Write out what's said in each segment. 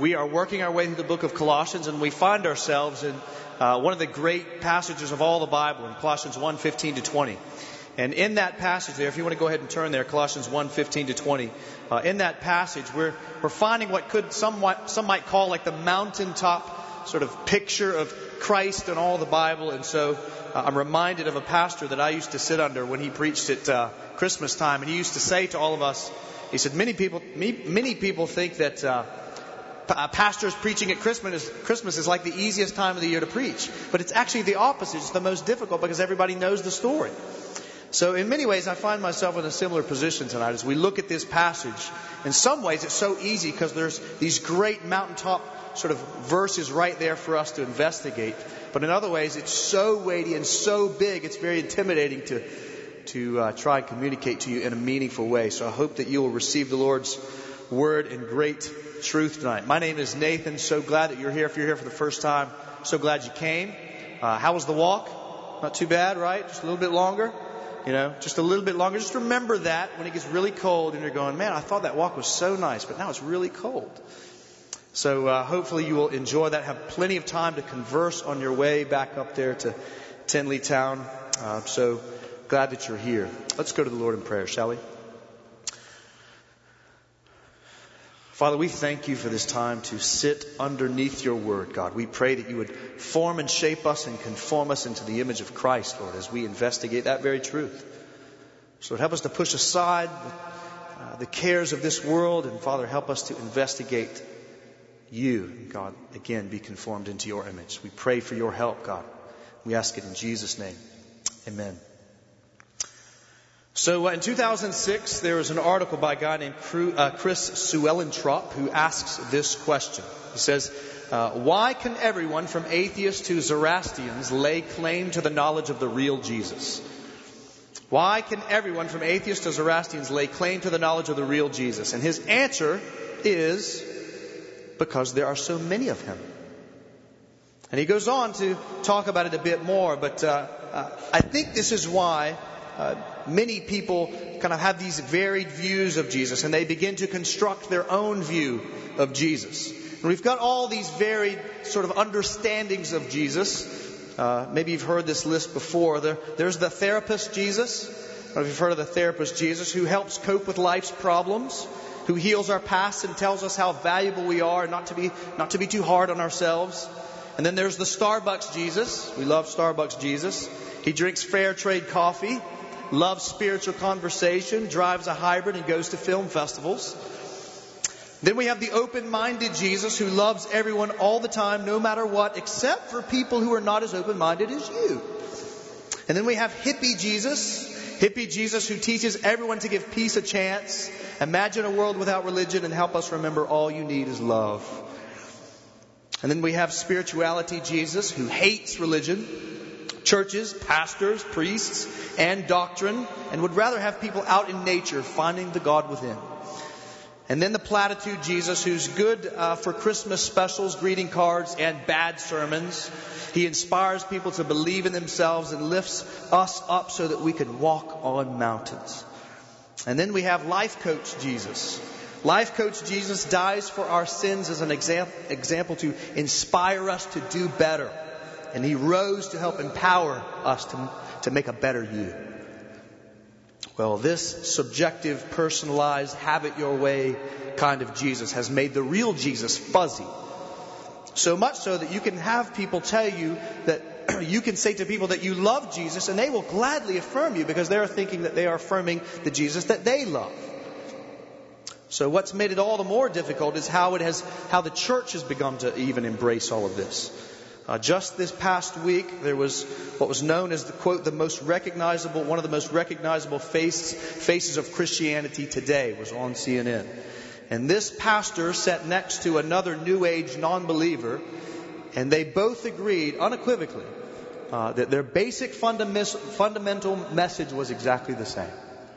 We are working our way through the book of Colossians, and we find ourselves in one of the great passages of all the Bible, in Colossians 1:15 to 20. And in that passage there, if you want to go ahead and turn there, Colossians 1:15 to 20, in that passage we're finding what some might call like the mountaintop sort of picture of Christ and all the Bible. And so I'm reminded of a pastor that I used to sit under when he preached at Christmas time, and he used to say to all of us, he said, many people think that pastors preaching at Christmas is like the easiest time of the year to preach. But it's actually the opposite. It's the most difficult because everybody knows the story. So in many ways, I find myself in a similar position tonight as we look at this passage. In some ways, it's so easy because there's these great mountaintop sort of verses right there for us to investigate. But in other ways, it's so weighty and so big, it's very intimidating to try and communicate to you in a meaningful way. So I hope that you will receive the Lord's word in great truth tonight. My name is Nathan. So glad that you're here. If you're here for the first time, so glad you came. How was the walk? Not too bad, right? Just a little bit longer. Just a little bit longer. Just remember that when it gets really cold and you're going, man, I thought that walk was so nice, but now it's really cold. So hopefully you will enjoy that. Have plenty of time to converse on your way back up there to Tinleytown. So glad that you're here. Let's go to the Lord in prayer, shall we? Father, we thank you for this time to sit underneath your word, God. We pray that you would form and shape us and conform us into the image of Christ, Lord, as we investigate that very truth. So help us to push aside the cares of this world, and Father, help us to investigate you, God, again, be conformed into your image. We pray for your help, God. We ask it in Jesus' name. Amen. So in 2006, there was an article by a guy named Chris Suellentrop who asks this question. He says, why can everyone from atheists to Zoroastrians lay claim to the knowledge of the real Jesus? Why can everyone from atheists to Zoroastrians lay claim to the knowledge of the real Jesus? And his answer is, because there are so many of him. And he goes on to talk about it a bit more, but I think this is why many people kind of have these varied views of Jesus, and they begin to construct their own view of Jesus. And we've got all these varied sort of understandings of Jesus. Maybe you've heard this list before. There's the therapist Jesus. I don't know if you've heard of the therapist Jesus, who helps cope with life's problems, who heals our past and tells us how valuable we are, and not to be too hard on ourselves. And then there's the Starbucks Jesus. We love Starbucks Jesus. He drinks fair trade coffee, loves spiritual conversation, drives a hybrid, and goes to film festivals. Then we have the open-minded Jesus, who loves everyone all the time, no matter what, except for people who are not as open-minded as you. And then we have hippie Jesus who teaches everyone to give peace a chance, imagine a world without religion, and help us remember all you need is love. And then we have spirituality Jesus, who hates religion, churches, pastors, priests, and doctrine, and would rather have people out in nature finding the God within. And then the platitude Jesus, who's good for Christmas specials, greeting cards, and bad sermons. He inspires people to believe in themselves and lifts us up so that we can walk on mountains. And then we have life coach Jesus. Life coach Jesus dies for our sins as an example to inspire us to do better. And he rose to help empower us to make a better you. Well, this subjective, personalized, have it your way kind of Jesus has made the real Jesus fuzzy. So much so that you can have people tell you that you can say to people that you love Jesus, and they will gladly affirm you because they're thinking that they are affirming the Jesus that they love. So what's made it all the more difficult is how the church has begun to even embrace all of this. Just this past week, there was what was known as the quote, one of the most recognizable faces of Christianity today was on CNN. And this pastor sat next to another New Age non-believer, and they both agreed unequivocally that their basic fundamental message was exactly the same.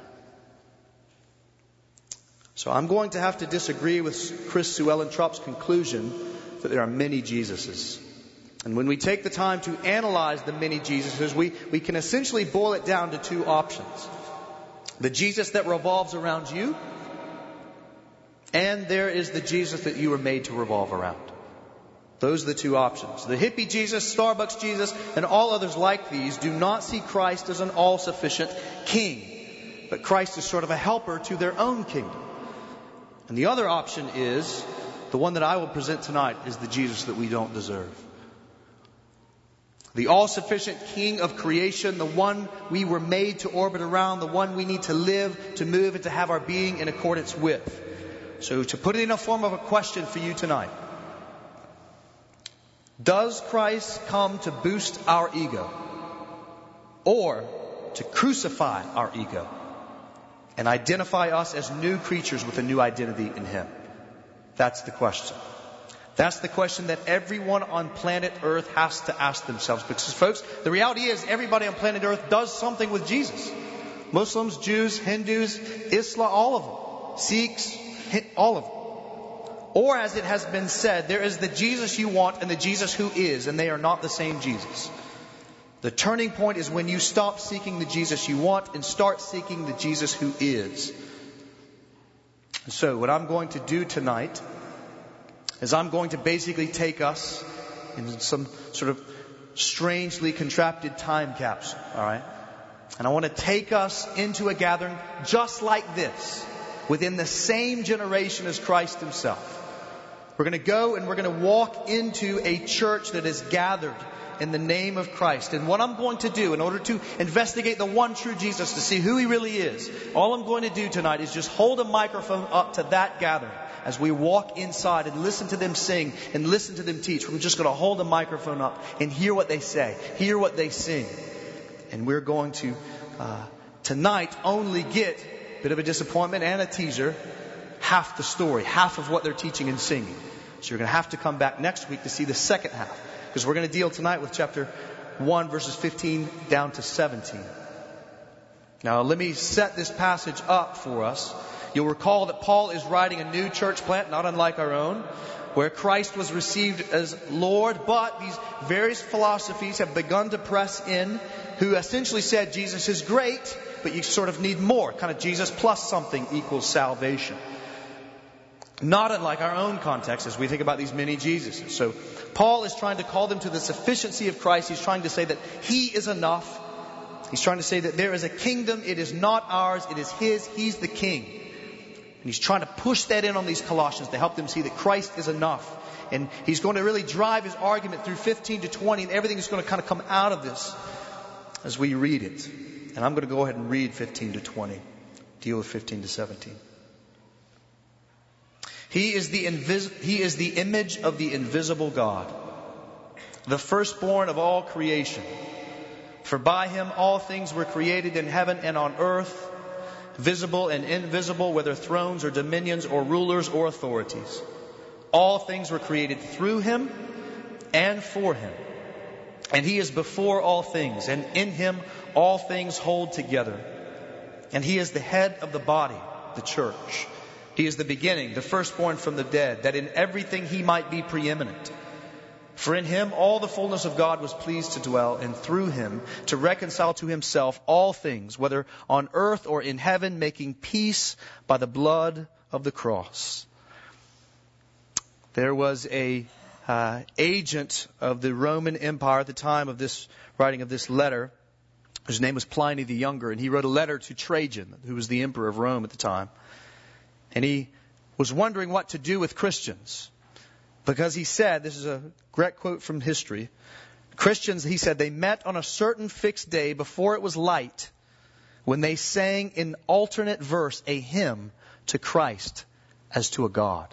So I'm going to have to disagree with Chris Suellentrop's conclusion that there are many Jesuses. And when we take the time to analyze the many Jesuses, we can essentially boil it down to two options. The Jesus that revolves around you, and there is the Jesus that you were made to revolve around. Those are the two options. The hippie Jesus, Starbucks Jesus, and all others like these do not see Christ as an all-sufficient king, but Christ is sort of a helper to their own kingdom. And the other option is, the one that I will present tonight, is the Jesus that we don't deserve. The all-sufficient King of creation, the one we were made to orbit around, the one we need to live, to move, and to have our being in accordance with. So to put it in a form of a question for you tonight, does Christ come to boost our ego or to crucify our ego and identify us as new creatures with a new identity in Him? That's the question. That's the question that everyone on planet Earth has to ask themselves. Because, folks, the reality is everybody on planet Earth does something with Jesus. Muslims, Jews, Hindus, Islam, all of them. Sikhs, all of them. Or, as it has been said, there is the Jesus you want and the Jesus who is, and they are not the same Jesus. The turning point is when you stop seeking the Jesus you want and start seeking the Jesus who is. So, what I'm going to do tonight is I'm going to basically take us in some sort of strangely contrapted time capsule, all right? And I want to take us into a gathering just like this, within the same generation as Christ Himself. We're going to go and we're going to walk into a church that is gathered in the name of Christ. And what I'm going to do in order to investigate the one true Jesus, to see who He really is, all I'm going to do tonight is just hold a microphone up to that gathering as we walk inside and listen to them sing and listen to them teach. We're just going to hold a microphone up and hear what they say, hear what they sing. And we're going to tonight only get a bit of a disappointment and a teaser, half the story, half of what they're teaching and singing. So you're going to have to come back next week to see the second half, because we're going to deal tonight with chapter 1, verses 15 down to 17. Now, let me set this passage up for us. You'll recall that Paul is writing a new church plant, not unlike our own, where Christ was received as Lord, but these various philosophies have begun to press in, who essentially said Jesus is great, but you sort of need more. Kind of Jesus plus something equals salvation. Not unlike our own context as we think about these many Jesuses. So Paul is trying to call them to the sufficiency of Christ. He's trying to say that He is enough. He's trying to say that there is a kingdom. It is not ours. It is His. He's the King. And he's trying to push that in on these Colossians to help them see that Christ is enough. And he's going to really drive his argument through 15 to 20. And everything is going to kind of come out of this as we read it. And I'm going to go ahead and read 15 to 20. Deal with 15 to 17. He is the image of the invisible God, the firstborn of all creation. For by Him all things were created in heaven and on earth, visible and invisible, whether thrones or dominions or rulers or authorities. All things were created through Him and for Him. And He is before all things, and in Him all things hold together. And He is the head of the body, the church. He is the beginning, the firstborn from the dead, that in everything He might be preeminent. For in Him all the fullness of God was pleased to dwell, and through Him to reconcile to Himself all things, whether on earth or in heaven, making peace by the blood of the cross. There was a agent of the Roman Empire at the time of this writing of this letter. His name was Pliny the Younger, and he wrote a letter to Trajan, who was the emperor of Rome at the time. And he was wondering what to do with Christians. Because he said, this is a direct quote from history, Christians, he said, they met on a certain fixed day before it was light, when they sang in alternate verse a hymn to Christ as to a God.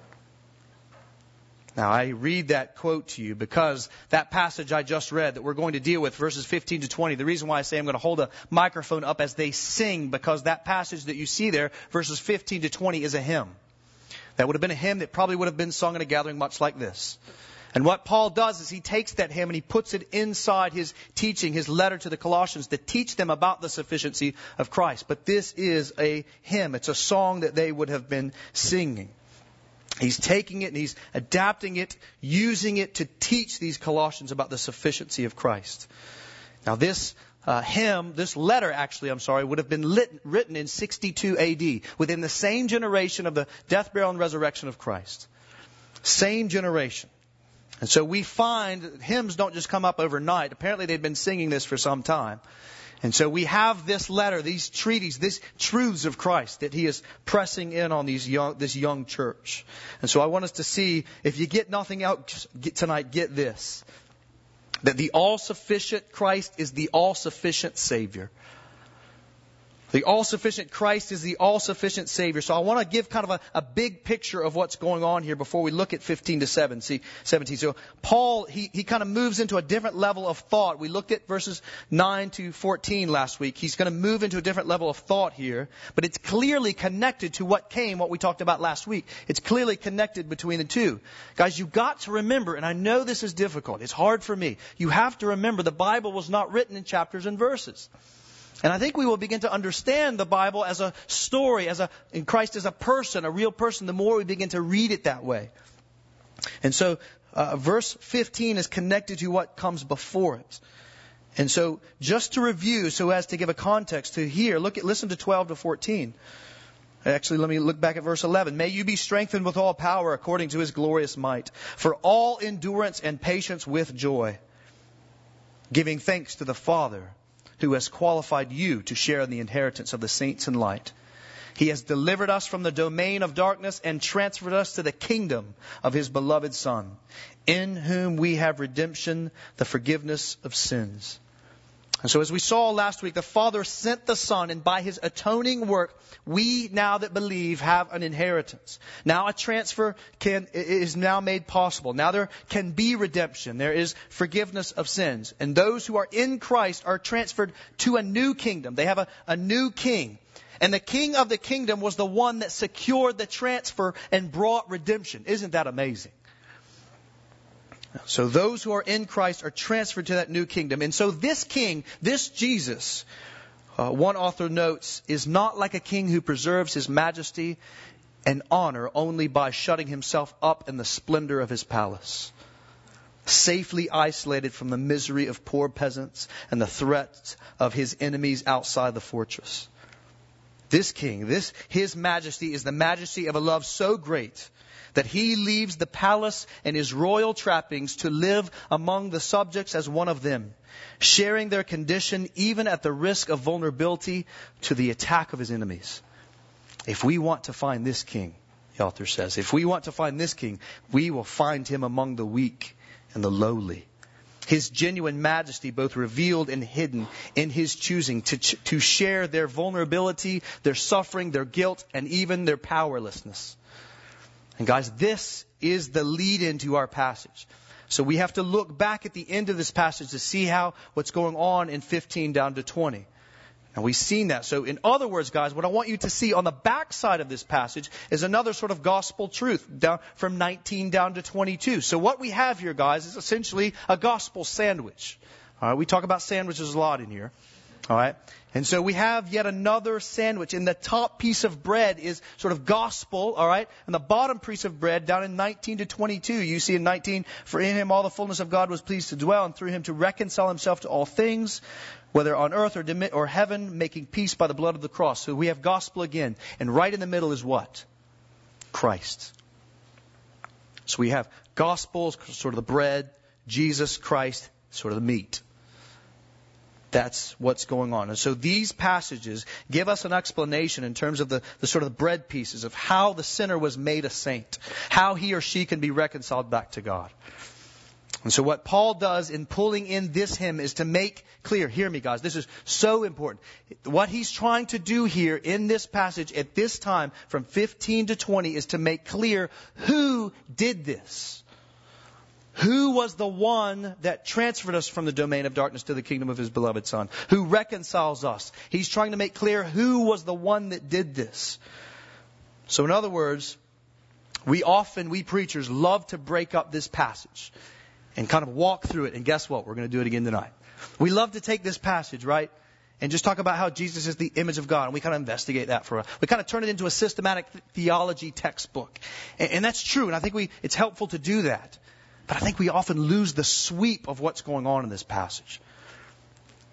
Now, I read that quote to you because that passage I just read that we're going to deal with, verses 15 to 20, the reason why I say I'm going to hold a microphone up as they sing, because that passage that you see there, verses 15 to 20, is a hymn. That would have been a hymn that probably would have been sung in a gathering much like this. And what Paul does is he takes that hymn and he puts it inside his teaching, his letter to the Colossians, to teach them about the sufficiency of Christ. But this is a hymn. It's a song that they would have been singing. He's taking it and he's adapting it, using it to teach these Colossians about the sufficiency of Christ. Now this hymn, this letter actually, would have been written in 62 AD, within the same generation of the death, burial, and resurrection of Christ. Same generation. And so we find that hymns don't just come up overnight. Apparently they've been singing this for some time. And so we have this letter, these treaties, these truths of Christ that he is pressing in on this young church. And so I want us to see, if you get nothing else tonight, get this. That the all-sufficient Christ is the all-sufficient Savior. The all-sufficient Christ is the all-sufficient Savior. So I want to give kind of a big picture of what's going on here before we look at 15 to 17. So Paul, he kind of moves into a different level of thought. We looked at verses 9 to 14 last week. He's going to move into a different level of thought here. But it's clearly connected to what we talked about last week. It's clearly connected between the two. Guys, you've got to remember, and I know this is difficult. It's hard for me. You have to remember the Bible was not written in chapters and verses. And I think we will begin to understand the Bible as a story, in Christ as a person, a real person, the more we begin to read it that way. And so, verse 15 is connected to what comes before it. And so, just to review, so as to give a context to here, listen to 12 to 14. Actually, let me look back at verse 11. May you be strengthened with all power according to His glorious might, for all endurance and patience with joy, giving thanks to the Father, who has qualified you to share in the inheritance of the saints in light. He has delivered us from the domain of darkness and transferred us to the kingdom of His beloved Son, in whom we have redemption, the forgiveness of sins. And so as we saw last week, the Father sent the Son, and by His atoning work, we now that believe have an inheritance. Now a transfer is now made possible. Now there can be redemption. There is forgiveness of sins. And those who are in Christ are transferred to a new kingdom. They have a new king. And the king of the kingdom was the one that secured the transfer and brought redemption. Isn't that amazing? So those who are in Christ are transferred to that new kingdom. And so this king, this Jesus, one author notes, is not like a king who preserves his majesty and honor only by shutting himself up in the splendor of his palace, safely isolated from the misery of poor peasants and the threats of his enemies outside the fortress. This king, his majesty is the majesty of a love so great that he leaves the palace and his royal trappings to live among the subjects as one of them, sharing their condition even at the risk of vulnerability to the attack of his enemies. If we want to find this king, the author says, if we want to find this king, we will find him among the weak and the lowly. His genuine majesty, both revealed and hidden in his choosing to share their vulnerability, their suffering, their guilt, and even their powerlessness. And guys, this is the lead into our passage. So we have to look back at the end of this passage to see what's going on in 15 down to 20. And we've seen that. So in other words, guys, what I want you to see on the back side of this passage is another sort of gospel truth down from 19 down to 22. So what we have here, guys, is essentially a gospel sandwich. All right, we talk about sandwiches a lot in here. All right. And so we have yet another sandwich. And the top piece of bread is sort of gospel. All right. And the bottom piece of bread down in 19 to 22. You see in 19, for in him all the fullness of God was pleased to dwell, and through him to reconcile himself to all things, whether on earth or heaven, making peace by the blood of the cross. So we have gospel again. And right in the middle is what? Christ. So we have gospel, sort of the bread, Jesus, Christ, sort of the meat. That's what's going on. And so these passages give us an explanation in terms of the sort of bread pieces of how the sinner was made a saint, how he or she can be reconciled back to God. And so what Paul does in pulling in this hymn is to make clear, hear me guys, this is so important. What he's trying to do here in this passage at this time from 15 to 20 is to make clear who did this. Who was the one that transferred us from the domain of darkness to the kingdom of his beloved Son? Who reconciles us? He's trying to make clear who was the one that did this. So in other words, we preachers love to break up this passage and kind of walk through it. And guess what? We're going to do it again tonight. We love to take this passage, right? And just talk about how Jesus is the image of God. And we kind of investigate that we kind of turn it into a systematic theology textbook. And that's true. And I think it's helpful to do that. But I think we often lose the sweep of what's going on in this passage.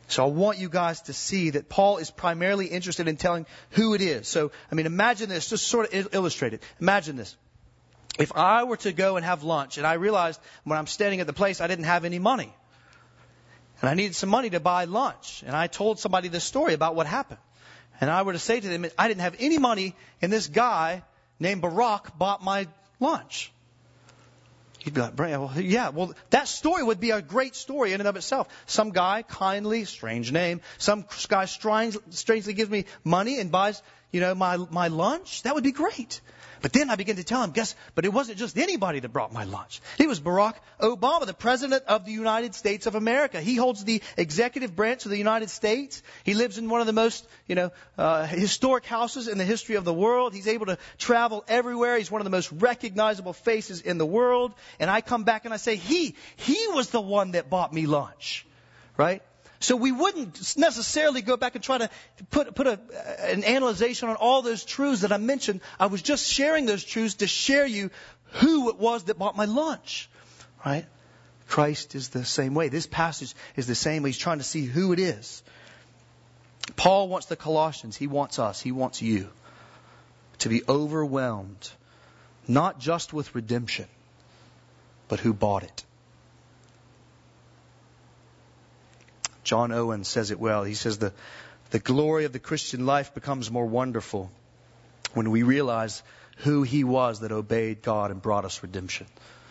So I want you guys to see that Paul is primarily interested in telling who it is. So, imagine this, just sort of illustrate it. Imagine this. If I were to go and have lunch, and I realized when I'm standing at the place I didn't have any money, and I needed some money to buy lunch, and I told somebody this story about what happened, and I were to say to them, I didn't have any money, and this guy named Barack bought my lunch. He'd be like, well, that story would be a great story in and of itself. Some guy kindly, strange name, some guy strangely gives me money and buys, my lunch. That would be great. But then I begin to tell him, but it wasn't just anybody that brought my lunch. It was Barack Obama, the President of the United States of America. He holds the executive branch of the United States. He lives in one of the most, historic houses in the history of the world. He's able to travel everywhere. He's one of the most recognizable faces in the world. And I come back and I say, he was the one that bought me lunch, right? So we wouldn't necessarily go back and try to put an analyzation on all those truths that I mentioned. I was just sharing those truths to share you who it was that bought my lunch, right? Christ is the same way. This passage is the same way. He's trying to see who it is. Paul wants the Colossians. He wants us. He wants you to be overwhelmed, not just with redemption, but who bought it. John Owen says it well. He says the glory of the Christian life becomes more wonderful when we realize who he was that obeyed God and brought us redemption.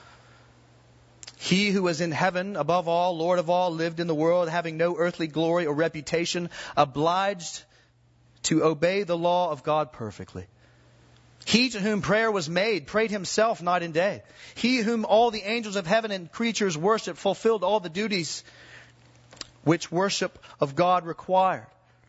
He who was in heaven, above all, Lord of all, lived in the world, having no earthly glory or reputation, obliged to obey the law of God perfectly. He to whom prayer was made prayed himself night and day. He whom all the angels of heaven and creatures worship fulfilled all the duties which worship of God required.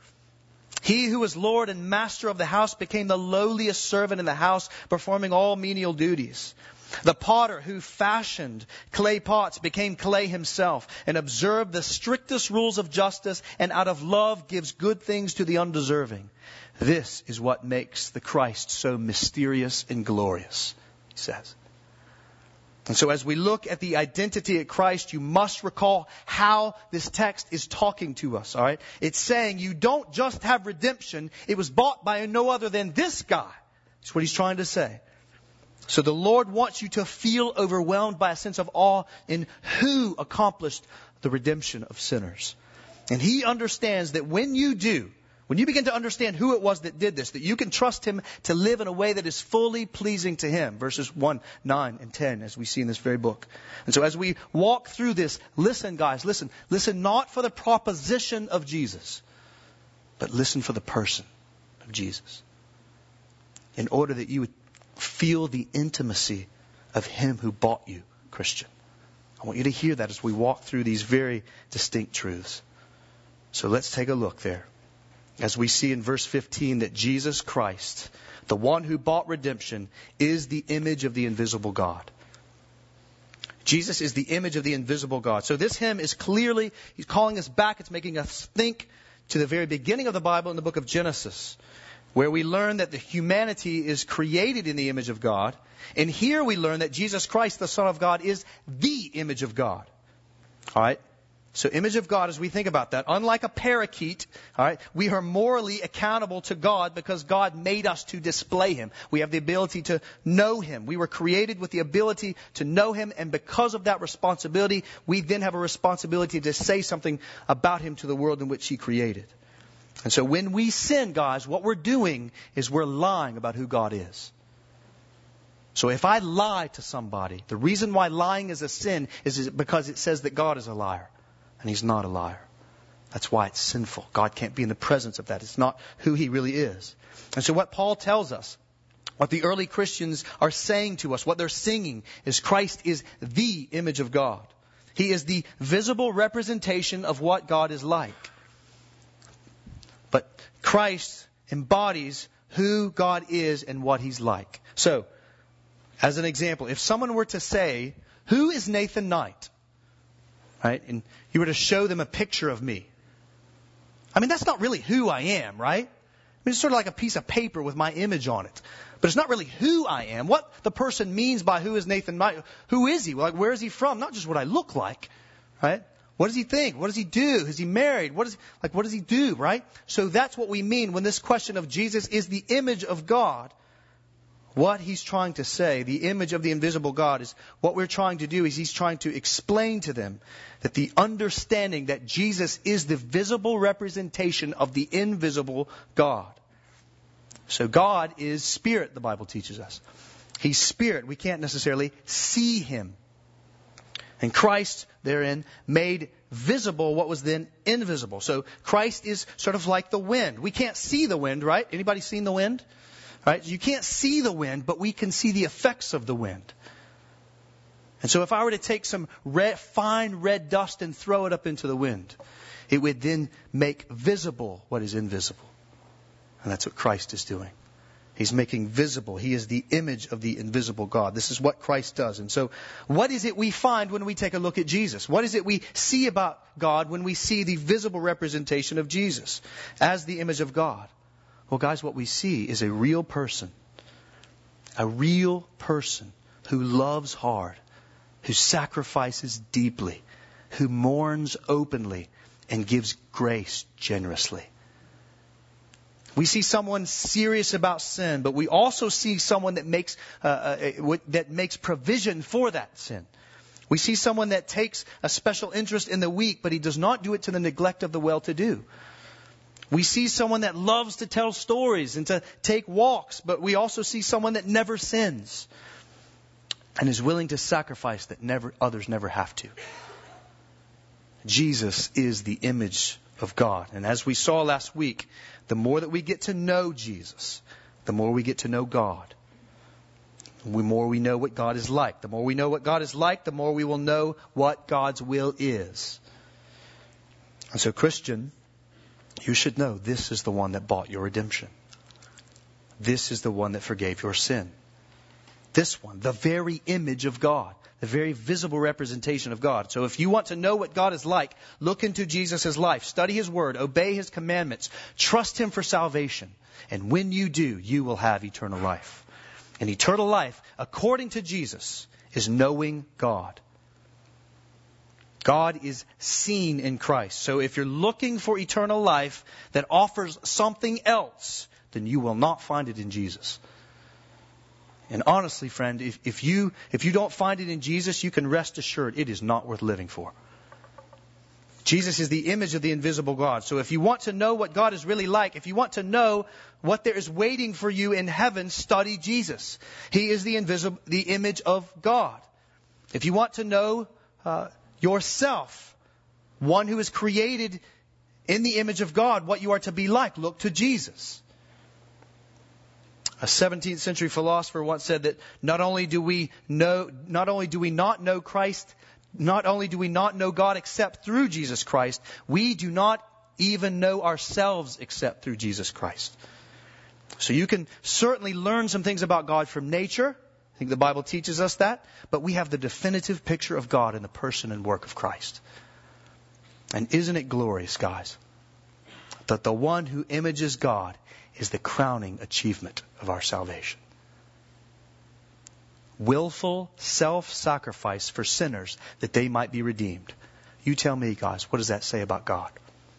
He who was Lord and master of the house became the lowliest servant in the house, performing all menial duties. The potter who fashioned clay pots became clay himself and observed the strictest rules of justice, and out of love gives good things to the undeserving. This is what makes the Christ so mysterious and glorious, he says. And so as we look at the identity of Christ, you must recall how this text is talking to us, all right? It's saying you don't just have redemption. It was bought by no other than this guy. That's what he's trying to say. So the Lord wants you to feel overwhelmed by a sense of awe in who accomplished the redemption of sinners. And he understands that when you do, when you begin to understand who it was that did this, that you can trust him to live in a way that is fully pleasing to him. Verses 1, 9, and 10, as we see in this very book. And so as we walk through this, listen, guys, listen. Listen not for the proposition of Jesus, but listen for the person of Jesus. In order that you would feel the intimacy of him who bought you, Christian. I want you to hear that as we walk through these very distinct truths. So let's take a look there. As we see in verse 15 that Jesus Christ, the one who bought redemption, is the image of the invisible God. Jesus is the image of the invisible God. So this hymn is clearly, he's calling us back. It's making us think to the very beginning of the Bible in the book of Genesis, where we learn that the humanity is created in the image of God. And here we learn that Jesus Christ, the Son of God, is the image of God. All right? So image of God, as we think about that, unlike a parakeet, all right, we are morally accountable to God because God made us to display him. We have the ability to know him. We were created with the ability to know him, and because of that responsibility, we then have a responsibility to say something about him to the world in which he created. And so when we sin, guys, what we're doing is we're lying about who God is. So if I lie to somebody, the reason why lying is a sin is because it says that God is a liar. And he's not a liar. That's why it's sinful. God can't be in the presence of that. It's not who he really is. And so what Paul tells us, what the early Christians are saying to us, what they're singing, is Christ is the image of God. He is the visible representation of what God is like. But Christ embodies who God is and what he's like. So, as an example, if someone were to say, who is Nathan Knight? Right? And you were to show them a picture of me. I mean, that's not really who I am, right? I mean, it's sort of like a piece of paper with my image on it. But it's not really who I am. What the person means by who is Nathan Knight, who is he? Like, where is he from? Not just what I look like, right? What does he think? What does he do? Is he married? What does he do, right? So that's what we mean when this question of Jesus is the image of God. What he's trying to say, the image of the invisible God, is what we're trying to do is he's trying to explain to them that the understanding that Jesus is the visible representation of the invisible God. So God is spirit, the Bible teaches us. He's spirit. We can't necessarily see him. And Christ, therein, made visible what was then invisible. So Christ is sort of like the wind. We can't see the wind, right? Anybody seen the wind? Right? You can't see the wind, but we can see the effects of the wind. And so if I were to take some fine red dust and throw it up into the wind, it would then make visible what is invisible. And that's what Christ is doing. He's making visible. He is the image of the invisible God. This is what Christ does. And so what is it we find when we take a look at Jesus? What is it we see about God when we see the visible representation of Jesus as the image of God? Well, guys, what we see is a real person who loves hard, who sacrifices deeply, who mourns openly, and gives grace generously. We see someone serious about sin, but we also see someone that makes provision for that sin. We see someone that takes a special interest in the weak, but he does not do it to the neglect of the well-to-do. We see someone that loves to tell stories and to take walks, but we also see someone that never sins and is willing to sacrifice that others never have to. Jesus is the image of God. And as we saw last week, the more that we get to know Jesus, the more we get to know God. The more we know what God is like. The more we know what God is like, the more we will know what God's will is. And so, Christian, you should know this is the one that bought your redemption. This is the one that forgave your sin. This one, the very image of God, the very visible representation of God. So if you want to know what God is like, look into Jesus' life, study His Word, obey His commandments, trust Him for salvation. And when you do, you will have eternal life. And eternal life, according to Jesus, is knowing God. God is seen in Christ. So if you're looking for eternal life that offers something else, then you will not find it in Jesus. And honestly, friend, if you don't find it in Jesus, you can rest assured it is not worth living for. Jesus is the image of the invisible God. So if you want to know what God is really like, if you want to know what there is waiting for you in heaven, study Jesus. He is the image of God. If you want to know yourself, one who is created in the image of God, what you are to be like, look to Jesus. A 17th century philosopher once said that not only do we not know Christ, not only do we not know God except through Jesus Christ, we do not even know ourselves except through Jesus Christ. So you can certainly learn some things about God from nature. I think the Bible teaches us that. But we have the definitive picture of God in the person and work of Christ. And isn't it glorious, guys, that the one who images God is the crowning achievement of our salvation. Willful self-sacrifice for sinners that they might be redeemed. You tell me, guys, what does that say about God?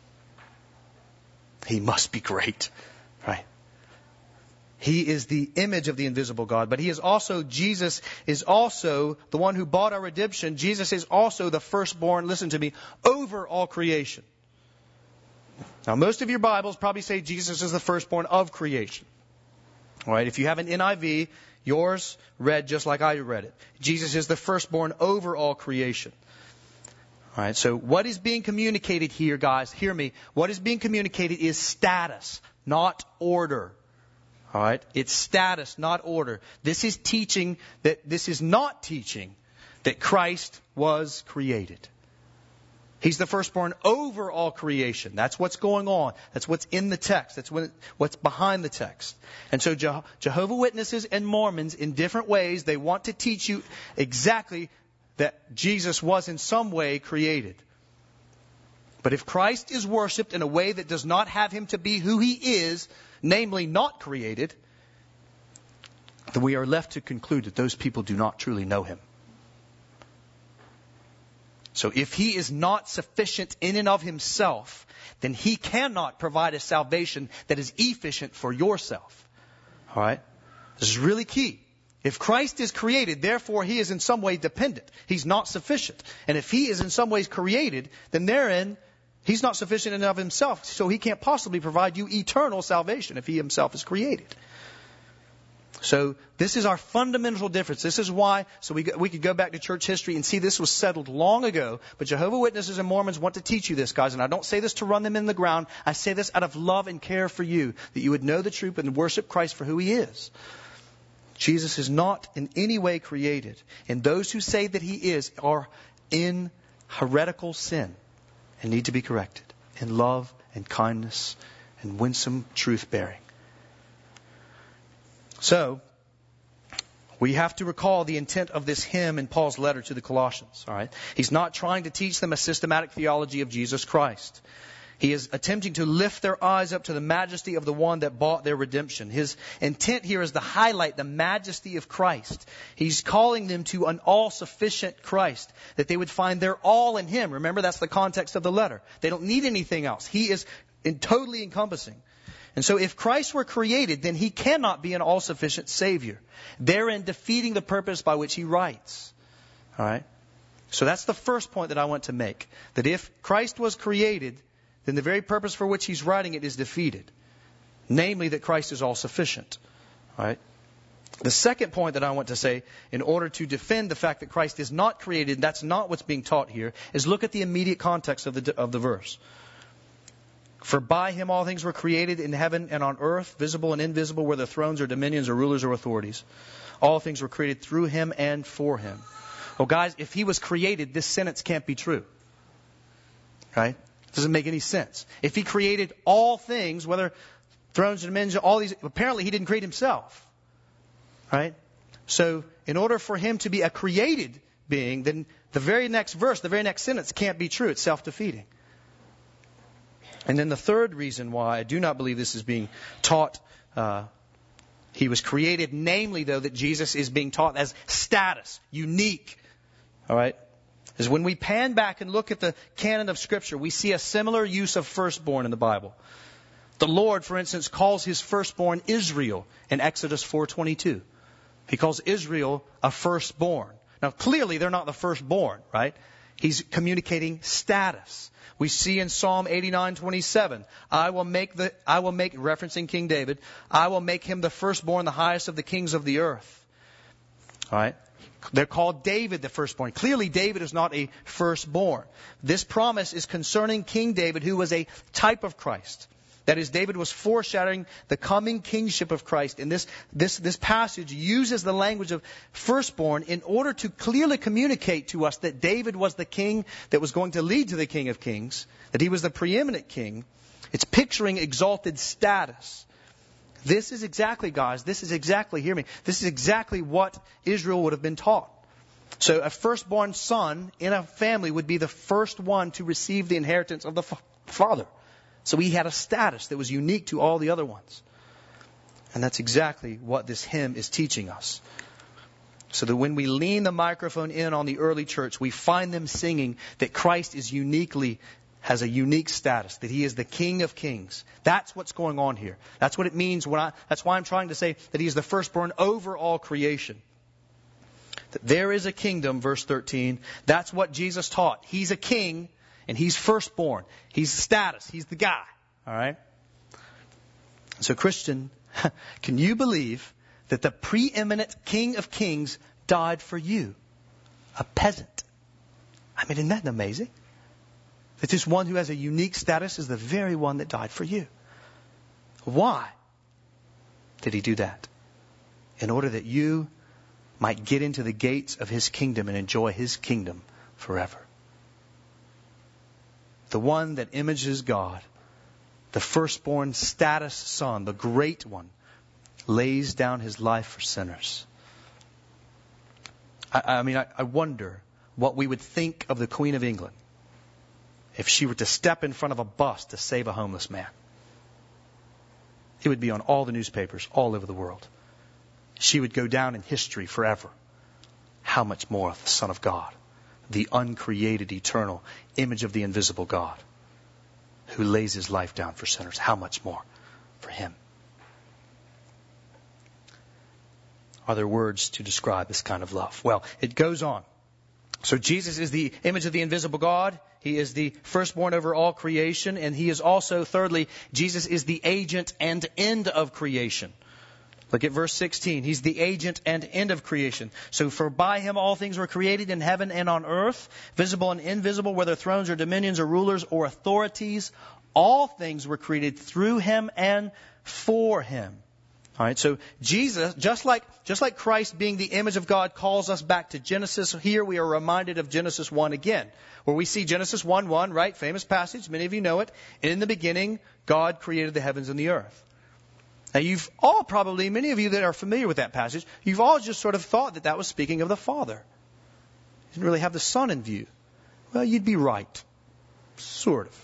He must be great, right? He is the image of the invisible God, but Jesus is also the one who bought our redemption. Jesus is also the firstborn, listen to me, over all creation. Now, most of your Bibles probably say Jesus is the firstborn of creation. All right, if you have an NIV, yours read just like I read it. Jesus is the firstborn over all creation. All right, so what is being communicated here, guys? Hear me. What is being communicated is status, not order. All right, it's status, not order. This is not teaching that Christ was created. He's the firstborn over all creation. That's what's going on. That's what's in the text. That's what's behind the text. And so Jehovah's Witnesses and Mormons, in different ways, they want to teach you exactly that Jesus was in some way created. But if Christ is worshipped in a way that does not have Him to be who He is, namely not created, then we are left to conclude that those people do not truly know Him. So if he is not sufficient in and of himself, then he cannot provide a salvation that is efficient for yourself. All right? This is really key. If Christ is created, therefore he is in some way dependent. He's not sufficient. And if he is in some ways created, then therein he's not sufficient in and of himself. So he can't possibly provide you eternal salvation if he himself is created. So this is our fundamental difference. This is why, so we could go back to church history and see this was settled long ago. But Jehovah's Witnesses and Mormons want to teach you this, guys. And I don't say this to run them in the ground. I say this out of love and care for you, that you would know the truth and worship Christ for who he is. Jesus is not in any way created. And those who say that he is are in heretical sin and need to be corrected in love and kindness and winsome truth-bearing. So, we have to recall the intent of this hymn in Paul's letter to the Colossians. All right? He's not trying to teach them a systematic theology of Jesus Christ. He is attempting to lift their eyes up to the majesty of the one that bought their redemption. His intent here is to highlight the majesty of Christ. He's calling them to an all-sufficient Christ, that they would find their all in him. Remember, that's the context of the letter. They don't need anything else. He is totally encompassing. And so if Christ were created, then he cannot be an all-sufficient Savior, therein defeating the purpose by which he writes. All right? So that's the first point that I want to make. That if Christ was created, then the very purpose for which he's writing it is defeated. Namely, that Christ is all-sufficient. All right? The second point that I want to say, in order to defend the fact that Christ is not created, and that's not what's being taught here, is look at the immediate context of the verse. For by him all things were created in heaven and on earth, visible and invisible, whether thrones or dominions or rulers or authorities. All things were created through him and for him. Well, guys, if he was created, this sentence can't be true. Right? It doesn't make any sense. If he created all things, whether thrones or dominions, all these, apparently he didn't create himself. Right? So, in order for him to be a created being, then the very next verse, the very next sentence can't be true. It's self-defeating. And then the third reason why I do not believe this is being taught, he was created, namely, though, that Jesus is being taught as status, unique. All right? Is when we pan back and look at the canon of Scripture, we see a similar use of firstborn in the Bible. The Lord, for instance, calls his firstborn Israel in Exodus 4:22. He calls Israel a firstborn. Now, clearly, they're not the firstborn, right? He's communicating status. We see in Psalm 89:27, I will make, referencing King David, I will make him the firstborn, the highest of the kings of the earth. All right? They're called David the firstborn. Clearly, David is not a firstborn. This promise is concerning King David, who was a type of Christ. That is, David was foreshadowing the coming kingship of Christ. And this passage uses the language of firstborn in order to clearly communicate to us that David was the king that was going to lead to the King of Kings, that he was the preeminent king. It's picturing exalted status. This is exactly, guys, hear me, this is exactly what Israel would have been taught. So a firstborn son in a family would be the first one to receive the inheritance of the father. So he had a status that was unique to all the other ones. And that's exactly what this hymn is teaching us. So that when we lean the microphone in on the early church, we find them singing that Christ has a unique status, that he is the King of Kings. That's what's going on here. That's what it means that's why I'm trying to say that he is the firstborn over all creation. That there is a kingdom, verse 13. That's what Jesus taught. He's a king. And he's firstborn. He's status. He's the guy. All right? So, Christian, can you believe that the preeminent King of Kings died for you? A peasant. I mean, isn't that amazing? That this one who has a unique status is the very one that died for you. Why did he do that? In order that you might get into the gates of his kingdom and enjoy his kingdom forever. The one that images God, the firstborn status son, the great one, lays down his life for sinners. I wonder what we would think of the Queen of England if she were to step in front of a bus to save a homeless man. It would be on all the newspapers all over the world. She would go down in history forever. How much more the Son of God, the uncreated, eternal image of the invisible God who lays his life down for sinners. How much more for him? Are there words to describe this kind of love? Well, it goes on. So Jesus is the image of the invisible God. He is the firstborn over all creation. And he is also, thirdly, Jesus is the agent and end of creation. Look at verse 16. He's the agent and end of creation. So for by him all things were created in heaven and on earth, visible and invisible, whether thrones or dominions or rulers or authorities. All things were created through him and for him. All right, so Jesus, just like Christ being the image of God calls us back to Genesis, here we are reminded of Genesis 1 again, where we see Genesis 1:1, right? Famous passage, many of you know it. In the beginning, God created the heavens and the earth. Now you've all probably, many of you that are familiar with that passage, you've all just sort of thought that was speaking of the Father. You didn't really have the Son in view. Well, you'd be right. Sort of.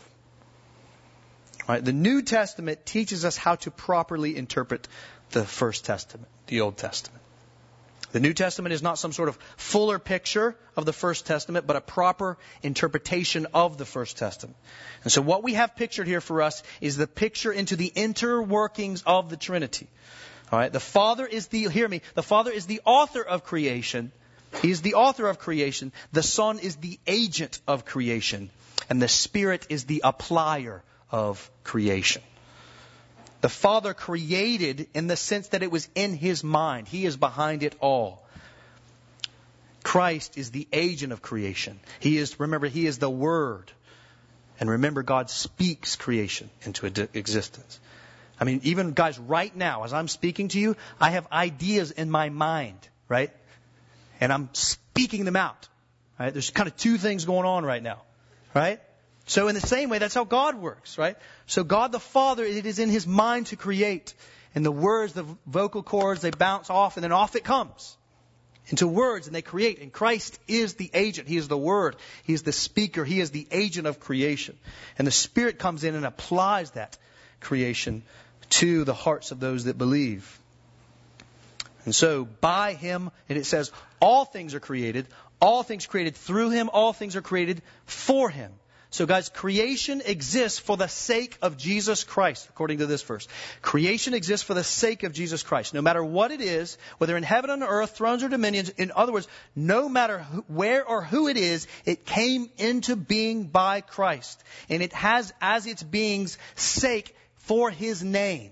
All right, the New Testament teaches us how to properly interpret the First Testament, the Old Testament. The New Testament is not some sort of fuller picture of the First Testament, but a proper interpretation of the First Testament. And so what we have pictured here for us is the picture into the interworkings of the Trinity. All right, the Father is the author of creation. He is the author of creation. The Son is the agent of creation. And the Spirit is the applier of creation. The Father created in the sense that it was in his mind. He is behind it all. Christ is the agent of creation. He is the Word. And remember, God speaks creation into existence. I mean, even guys, right now, as I'm speaking to you, I have ideas in my mind, right? And I'm speaking them out. Right? There's kind of two things going on right now, right? So in the same way, that's how God works, right? So God the Father, it is in his mind to create. And the words, the vocal cords, they bounce off and then off it comes into words and they create. And Christ is the agent. He is the Word. He is the speaker. He is the agent of creation. And the Spirit comes in and applies that creation to the hearts of those that believe. And so by him, and it says, all things are created through him, all things are created for him. So guys, creation exists for the sake of Jesus Christ, according to this verse. Creation exists for the sake of Jesus Christ. No matter what it is, whether in heaven or on earth, thrones or dominions, in other words, no matter where or who it is, it came into being by Christ. And it has as its being's sake for his name.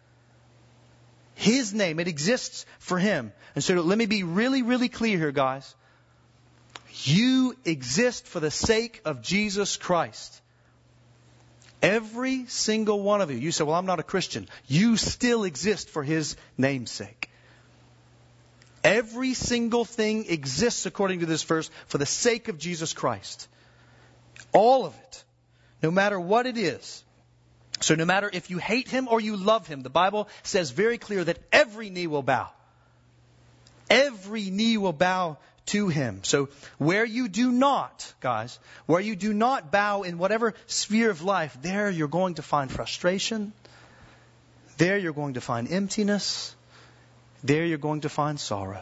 His name, it exists for him. And so let me be really, really clear here, guys. You exist for the sake of Jesus Christ. Every single one of you. You say, well, I'm not a Christian. You still exist for his name's sake. Every single thing exists, according to this verse, for the sake of Jesus Christ. All of it. No matter what it is. So no matter if you hate him or you love him, the Bible says very clear that every knee will bow. Every knee will bow to him. So where you do not, guys, where you do not bow in whatever sphere of life, there you're going to find frustration. There you're going to find emptiness. There you're going to find sorrow.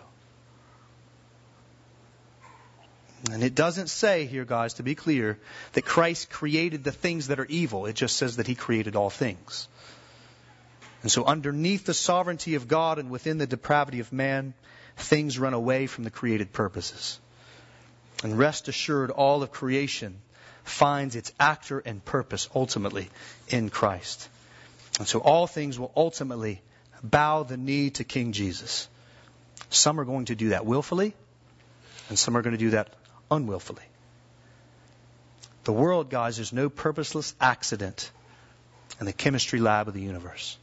And it doesn't say here, guys, to be clear, that Christ created the things that are evil. It just says that he created all things. And so underneath the sovereignty of God and within the depravity of man, things run away from the created purposes. And rest assured, all of creation finds its actor and purpose ultimately in Christ. And so all things will ultimately bow the knee to King Jesus. Some are going to do that willfully, and some are going to do that unwillfully. The world, guys, is no purposeless accident in the chemistry lab of the universe.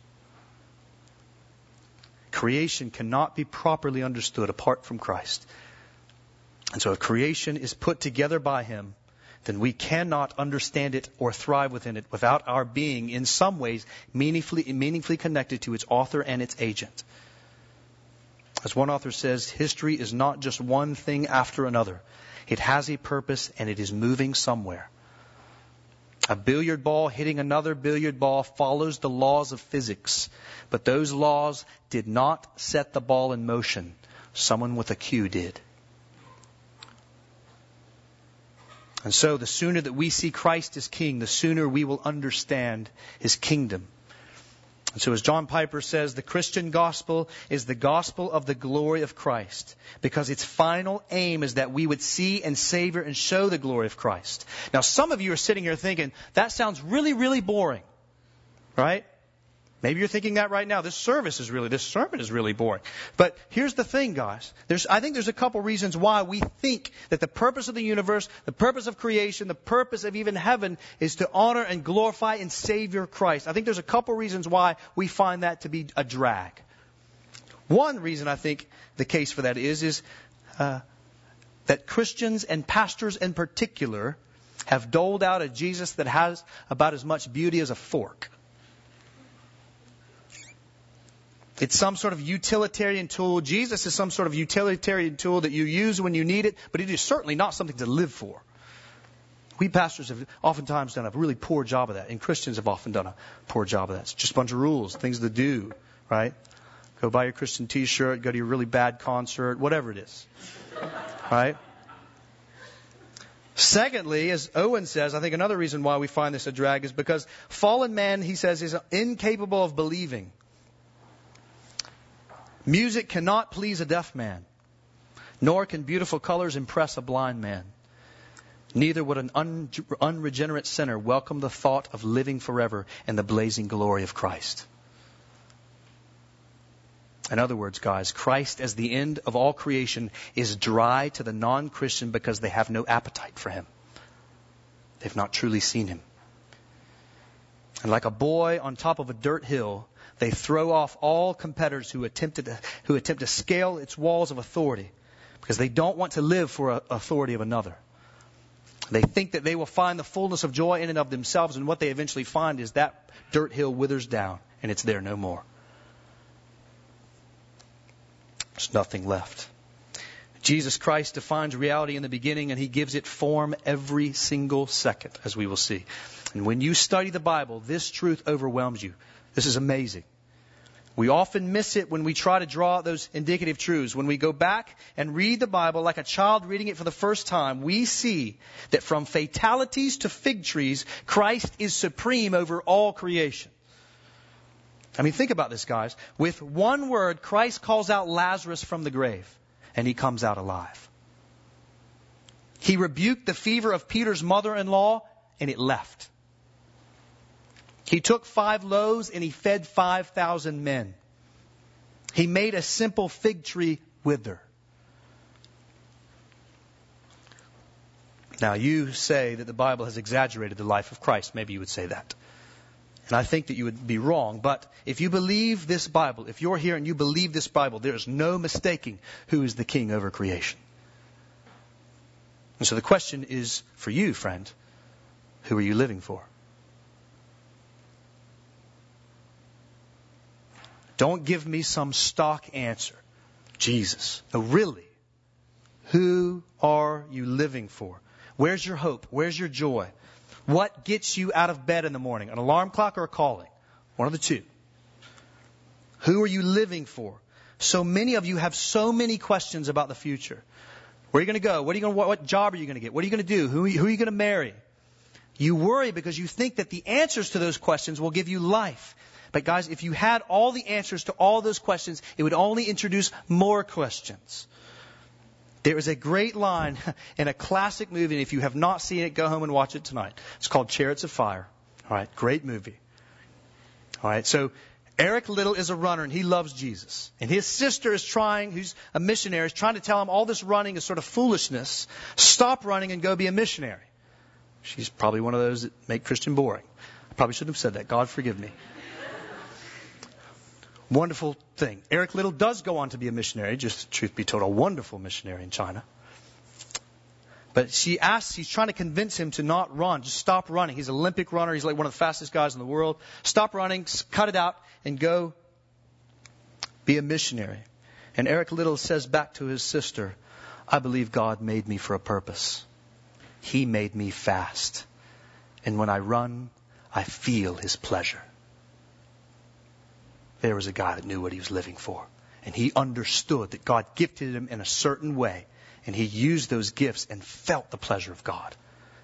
Creation cannot be properly understood apart from Christ. And so if creation is put together by him, then we cannot understand it or thrive within it without our being in some ways meaningfully connected to its author and its agent. As one author says, history is not just one thing after another. It has a purpose and it is moving somewhere. A billiard ball hitting another billiard ball follows the laws of physics. But those laws did not set the ball in motion. Someone with a cue did. And so the sooner that we see Christ as King, the sooner we will understand His kingdom. And so as John Piper says, the Christian gospel is the gospel of the glory of Christ, because its final aim is that we would see and savor and show the glory of Christ. Now, some of you are sitting here thinking, that sounds really, really boring, right? Maybe you're thinking that right now. This sermon is really boring. But here's the thing, guys. I think there's a couple reasons why we think that the purpose of the universe, the purpose of creation, the purpose of even heaven is to honor and glorify and Savior Christ. I think there's a couple reasons why we find that to be a drag. One reason I think the case for that is that Christians and pastors in particular have doled out a Jesus that has about as much beauty as a fork. It's some sort of utilitarian tool. Jesus is some sort of utilitarian tool that you use when you need it, but it is certainly not something to live for. We pastors have oftentimes done a really poor job of that, and Christians have often done a poor job of that. It's just a bunch of rules, things to do, right? Go buy your Christian t-shirt, go to your really bad concert, whatever it is, right? Secondly, as Owen says, I think another reason why we find this a drag is because fallen man, he says, is incapable of believing. Music cannot please a deaf man, nor can beautiful colors impress a blind man. Neither would an unregenerate sinner welcome the thought of living forever in the blazing glory of Christ. In other words, guys, Christ as the end of all creation is dry to the non-Christian because they have no appetite for Him. They've not truly seen Him. And like a boy on top of a dirt hill, they throw off all competitors who attempt to scale its walls of authority because they don't want to live for authority of another. They think that they will find the fullness of joy in and of themselves, and what they eventually find is that dirt hill withers down and it's there no more. There's nothing left. Jesus Christ defines reality in the beginning, and He gives it form every single second, as we will see. And when you study the Bible, this truth overwhelms you. This is amazing. We often miss it when we try to draw out those indicative truths. When we go back and read the Bible like a child reading it for the first time, we see that from fatalities to fig trees, Christ is supreme over all creation. I mean, think about this, guys. With one word, Christ calls out Lazarus from the grave, and he comes out alive. He rebuked the fever of Peter's mother-in-law, and it left. He took 5 loaves and He fed 5,000 men. He made a simple fig tree wither. Now, you say that the Bible has exaggerated the life of Christ. Maybe you would say that. And I think that you would be wrong. But if you believe this Bible, if you're here and you believe this Bible, there is no mistaking who is the king over creation. And so the question is for you, friend, who are you living for? Don't give me some stock answer. Jesus. No, really. Who are you living for? Where's your hope? Where's your joy? What gets you out of bed in the morning? An alarm clock or a calling? One of the two. Who are you living for? So many of you have so many questions about the future. Where are you going to go? What job are you going to get? What are you going to do? Who are you going to marry? You worry because you think that the answers to those questions will give you life. But guys, if you had all the answers to all those questions, it would only introduce more questions. There is a great line in a classic movie, and if you have not seen it, go home and watch it tonight. It's called Chariots of Fire. All right, great movie. All right, so Eric Liddell is a runner, and he loves Jesus. And his sister is who's a missionary, is trying to tell him all this running is sort of foolishness. Stop running and go be a missionary. She's probably one of those that make Christian boring. I probably shouldn't have said that. God forgive me. Wonderful thing. Eric Liddell does go on to be a missionary, just truth be told, a wonderful missionary in China. But she's trying to convince him to not run, just stop running. He's an Olympic runner. He's like one of the fastest guys in the world. Stop running, cut it out, and go be a missionary. And Eric Liddell says back to his sister, I believe God made me for a purpose. He made me fast. And when I run, I feel His pleasure. There was a guy that knew what he was living for. And he understood that God gifted him in a certain way. And he used those gifts and felt the pleasure of God.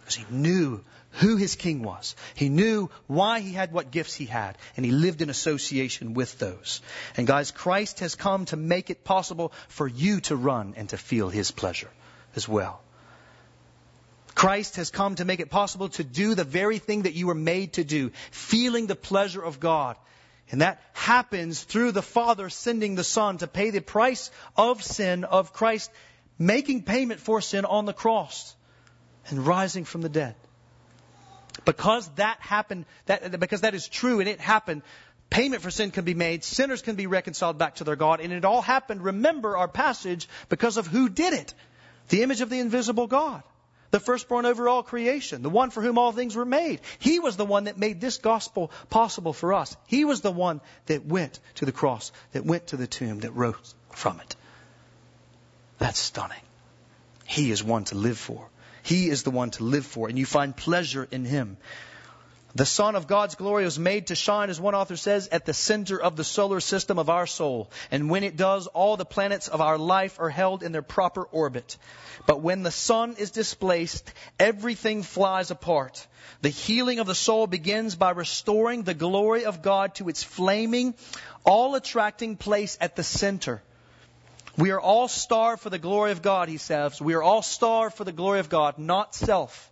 Because he knew who his king was. He knew why he had what gifts he had. And he lived in association with those. And guys, Christ has come to make it possible for you to run and to feel his pleasure as well. Christ has come to make it possible to do the very thing that you were made to do. Feeling the pleasure of God. And that happens through the Father sending the Son to pay the price of sin, of Christ making payment for sin on the cross and rising from the dead. Because that happened, because that is true and it happened, payment for sin can be made, sinners can be reconciled back to their God, and it all happened, remember our passage, because of who did it. The image of the invisible God. The firstborn over all creation. The one for whom all things were made. He was the one that made this gospel possible for us. He was the one that went to the cross, that went to the tomb, that rose from it. That's stunning. He is one to live for. He is the one to live for, and you find pleasure in him. The Son of God's glory was made to shine, as one author says, at the center of the solar system of our soul. And when it does, all the planets of our life are held in their proper orbit. But when the sun is displaced, everything flies apart. The healing of the soul begins by restoring the glory of God to its flaming, all-attracting place at the center. We are all starved for the glory of God, he says. We are all starved for the glory of God, not self.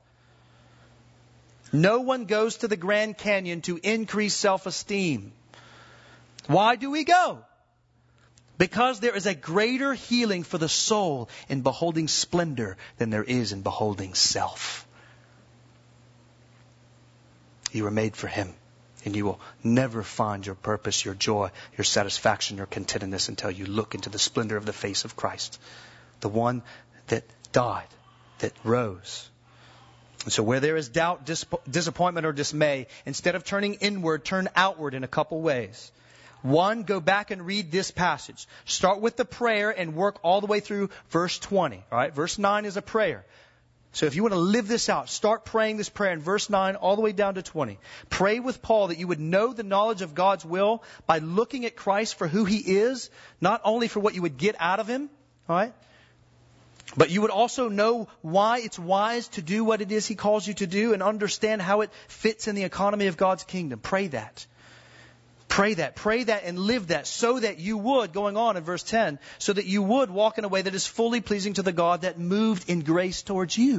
No one goes to the Grand Canyon to increase self-esteem. Why do we go? Because there is a greater healing for the soul in beholding splendor than there is in beholding self. You were made for him. And you will never find your purpose, your joy, your satisfaction, your contentedness until you look into the splendor of the face of Christ. The one that died, that rose. And so where there is doubt, disappointment, or dismay, instead of turning inward, turn outward in a couple ways. One, go back and read this passage. Start with the prayer and work all the way through verse 20. All right, verse 9 is a prayer. So if you want to live this out, start praying this prayer in verse 9 all the way down to 20. Pray with Paul that you would know the knowledge of God's will by looking at Christ for who he is, not only for what you would get out of him, all right? But you would also know why it's wise to do what it is he calls you to do and understand how it fits in the economy of God's kingdom. Pray that. Pray that and live that so that you would, going on in verse 10, so that you would walk in a way that is fully pleasing to the God that moved in grace towards you.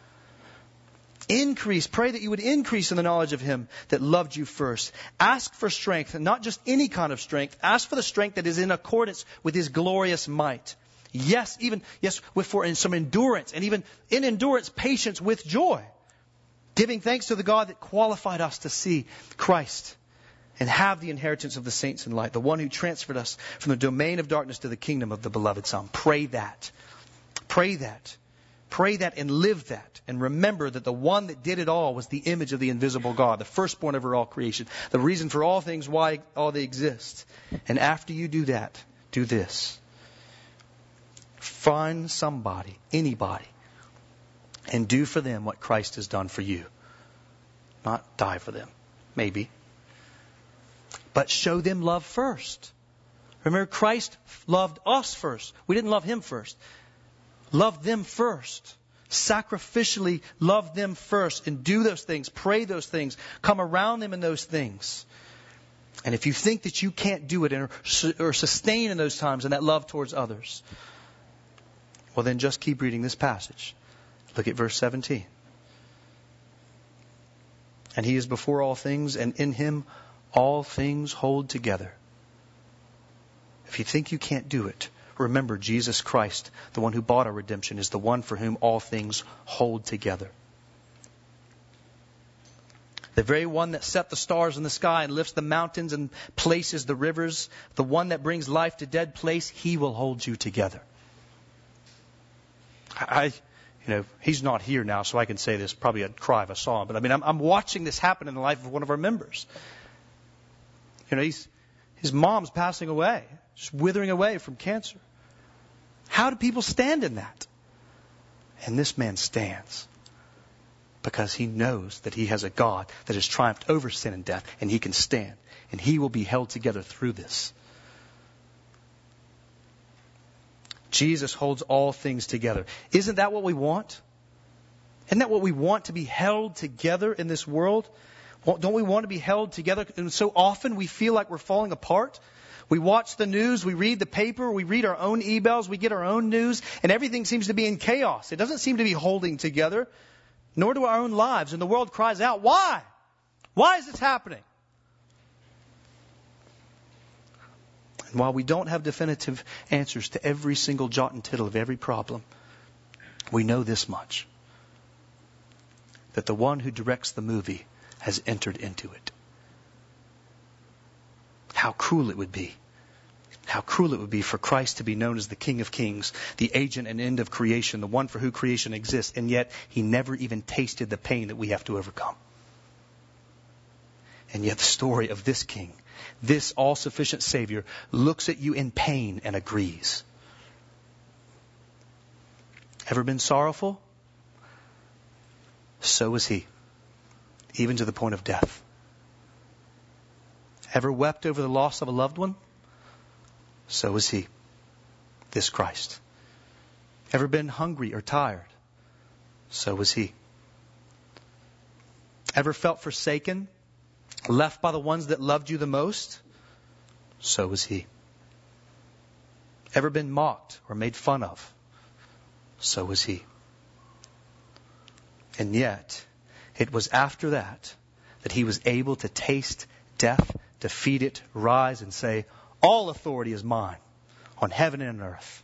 Pray that you would increase in the knowledge of him that loved you first. Ask for strength, and not just any kind of strength. Ask for the strength that is in accordance with his glorious might. For some endurance, and even in endurance, patience with joy. Giving thanks to the God that qualified us to see Christ and have the inheritance of the saints in light, the one who transferred us from the domain of darkness to the kingdom of the beloved Son. Pray that. Pray that. Pray that and live that. And remember that the one that did it all was the image of the invisible God, the firstborn over all creation, the reason for all things, why all they exist. And after you do that, do this. Find somebody, anybody, and do for them what Christ has done for you. Not die for them, maybe. But show them love first. Remember, Christ loved us first. We didn't love him first. Love them first. Sacrificially love them first. And do those things. Pray those things. Come around them in those things. And if you think that you can't do it or sustain in those times in that love towards others, well then just keep reading this passage. Look at verse 17. And he is before all things, and in him all things hold together. If you think you can't do it, remember Jesus Christ, the one who bought our redemption, is the one for whom all things hold together. The very one that set the stars in the sky and lifts the mountains and places the rivers, the one that brings life to dead place, he will hold you together. He's not here now, so I can say this, probably a cry if I saw him. But I'm watching this happen in the life of one of our members. His mom's passing away, just withering away from cancer. How do people stand in that? And this man stands because he knows that he has a God that has triumphed over sin and death, and he can stand, and he will be held together through this. Jesus holds all things together. Isn't that what we want? Isn't that what we want, to be held together in this world? Don't we want to be held together? And so often we feel like we're falling apart. We watch the news, we read the paper, we read our own emails, we get our own news, and everything seems to be in chaos. It doesn't seem to be holding together, nor do our own lives. And the world cries out, why? Why is this happening? And while we don't have definitive answers to every single jot and tittle of every problem, we know this much, that the one who directs the movie has entered into it. How cruel it would be. How cruel it would be for Christ to be known as the King of Kings, the agent and end of creation, the one for whom creation exists, and yet He never even tasted the pain that we have to overcome. And yet the story of this King, this all-sufficient Savior, looks at you in pain and agrees. Ever been sorrowful? So was He, even to the point of death. Ever wept over the loss of a loved one? So was He, this Christ. Ever been hungry or tired? So was He. Ever felt forsaken, left by the ones that loved you the most? So was He. Ever been mocked or made fun of? So was He. And yet, it was after that He was able to taste death, defeat it, rise and say, all authority is mine on heaven and earth.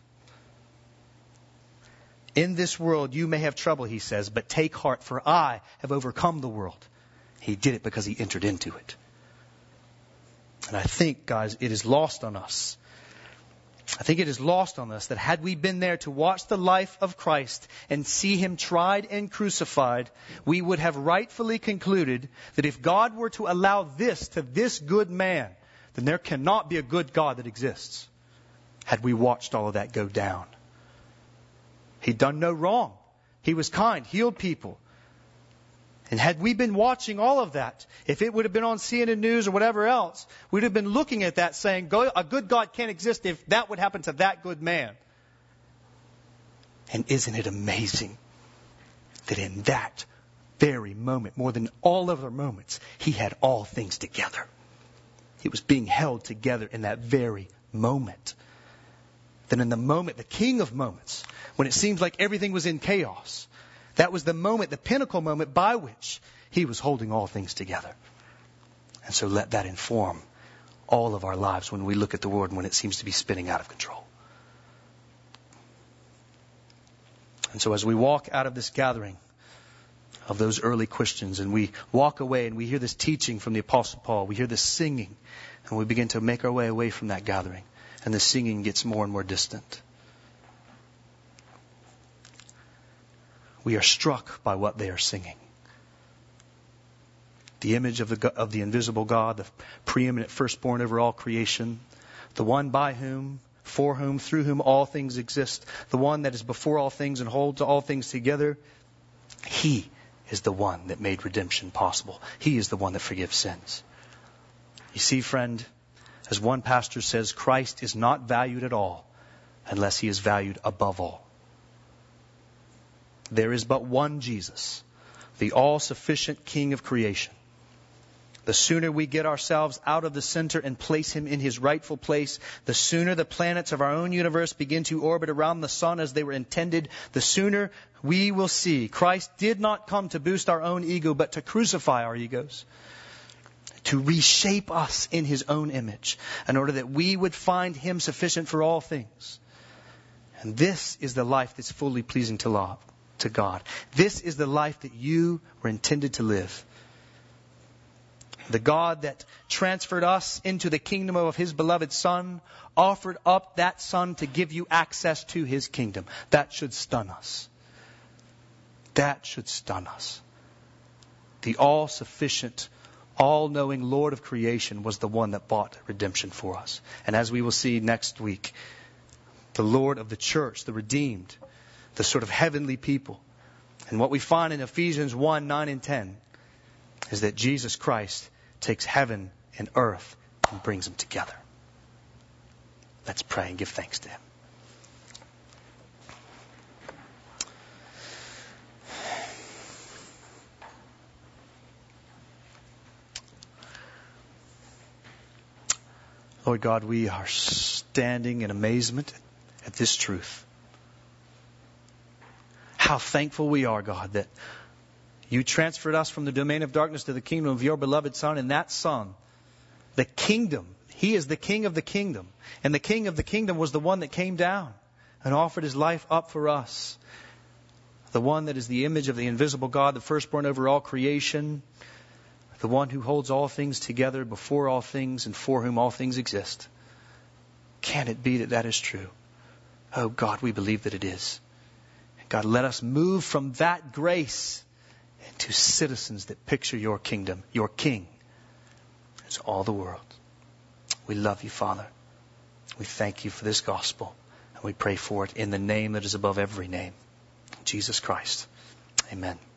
In this world you may have trouble, He says, but take heart, for I have overcome the world. He did it because He entered into it. And I think, guys, it is lost on us. I think it is lost on us that had we been there to watch the life of Christ and see Him tried and crucified, we would have rightfully concluded that if God were to allow this to this good man, then there cannot be a good God that exists. Had we watched all of that go down. He'd done no wrong. He was kind, healed people. And had we been watching all of that, if it would have been on CNN News or whatever else, we'd have been looking at that saying, a good God can't exist if that would happen to that good man. And isn't it amazing that in that very moment, more than all other moments, He had all things together. He was being held together in that very moment. Then in the moment, the King of moments, when it seems like everything was in chaos, that was the moment, the pinnacle moment by which He was holding all things together. And so let that inform all of our lives when we look at the world and when it seems to be spinning out of control. And so as we walk out of this gathering of those early Christians and we walk away and we hear this teaching from the Apostle Paul, we hear this singing, and we begin to make our way away from that gathering, and the singing gets more and more distant. We are struck by what they are singing. The image of the invisible God, the preeminent firstborn over all creation, the one by whom, for whom, through whom all things exist, the one that is before all things and holds all things together. He is the one that made redemption possible. He is the one that forgives sins. You see, friend, as one pastor says, Christ is not valued at all unless He is valued above all. There is but one Jesus, the all-sufficient King of creation. The sooner we get ourselves out of the center and place Him in His rightful place, the sooner the planets of our own universe begin to orbit around the sun as they were intended, the sooner we will see Christ did not come to boost our own ego, but to crucify our egos, to reshape us in His own image, in order that we would find Him sufficient for all things. And this is the life that's fully pleasing to God. This is the life that you were intended to live. The God that transferred us into the kingdom of His beloved Son offered up that Son to give you access to His kingdom. That should stun us. That should stun us. The all-sufficient, all-knowing Lord of creation was the one that bought redemption for us. And as we will see next week, the Lord of the church, the redeemed, the sort of heavenly people. And what we find in Ephesians 1, 9 and 10 is that Jesus Christ takes heaven and earth and brings them together. Let's pray and give thanks to Him. . Lord God, we are standing in amazement at this truth. How thankful we are, God, that you transferred us from the domain of darkness to the kingdom of your beloved Son. And that Son, the kingdom, He is the King of the kingdom. And the King of the kingdom was the one that came down and offered His life up for us. The one that is the image of the invisible God, the firstborn over all creation. The one who holds all things together, before all things, and for whom all things exist. Can it be that that is true? Oh God, we believe that it is. God, let us move from that grace into citizens that picture your kingdom, your King, as all the world. We love you, Father. We thank you for this gospel, and we pray for it in the name that is above every name, Jesus Christ. Amen.